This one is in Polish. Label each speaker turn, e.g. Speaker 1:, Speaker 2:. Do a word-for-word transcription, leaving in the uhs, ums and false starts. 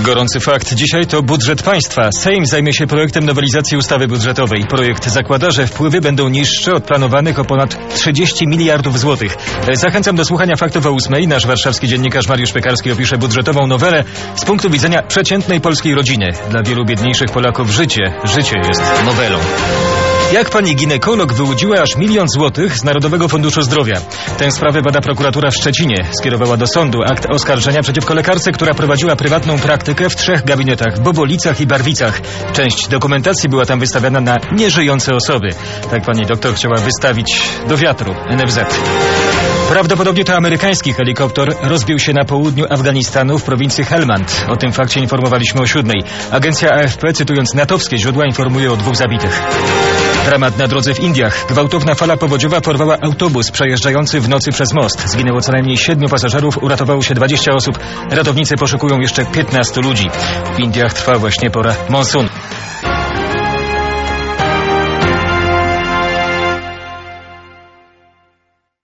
Speaker 1: Gorący fakt dzisiaj to budżet państwa. Sejm zajmie się projektem nowelizacji ustawy budżetowej. Projekt zakłada, że wpływy będą niższe od planowanych o ponad trzydzieści miliardów złotych. Zachęcam do słuchania faktów o ósmej. Nasz warszawski dziennikarz Mariusz Piekarski opisze budżetową nowelę z punktu widzenia przeciętnej polskiej rodziny. Dla wielu biedniejszych Polaków życie, życie jest nowelą. Jak pani ginekolog wyłudziła aż milion złotych z Narodowego Funduszu Zdrowia? Tę sprawę bada prokuratura w Szczecinie. Skierowała do sądu akt oskarżenia przeciwko lekarce, która prowadziła prywatną praktykę w trzech gabinetach w Bobolicach i Barwicach. Część dokumentacji była tam wystawiana na nieżyjące osoby. Tak pani doktor chciała wystawić do wiatru N F Z. Prawdopodobnie to amerykański helikopter rozbił się na południu Afganistanu w prowincji Helmand. O tym fakcie informowaliśmy o siódmej. Agencja A F P, cytując natowskie źródła, informuje o dwóch zabitych. Dramat na drodze w Indiach. Gwałtowna fala powodziowa porwała autobus przejeżdżający w nocy przez most. Zginęło co najmniej siedmiu pasażerów, uratowało się dwadzieścia osób. Ratownicy poszukują jeszcze piętnastu ludzi. W Indiach trwa właśnie pora monsunu.